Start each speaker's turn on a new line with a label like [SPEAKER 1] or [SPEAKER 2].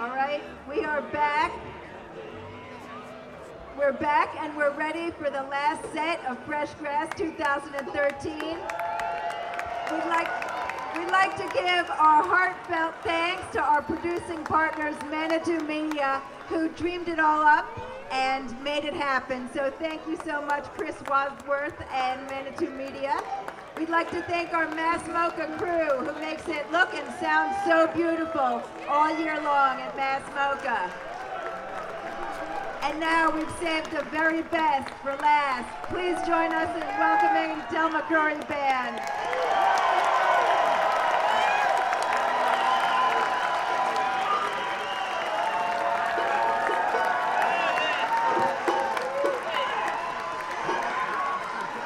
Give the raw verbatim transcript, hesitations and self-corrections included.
[SPEAKER 1] All right, we are back. We're back and we're ready for the last set of Fresh Grass two thousand thirteen. We'd like, we'd like to give our heartfelt thanks to our producing partners, Manitou Media, who dreamed it all up and made it happen. So thank you so much, Chris Wadsworth and Manitou Media. We'd like to thank our Mass Mocha crew, who makes it look and sound so beautiful all year long at Mass Mocha. And now we've saved the very best for last. Please join us in welcoming Del McCrory Band.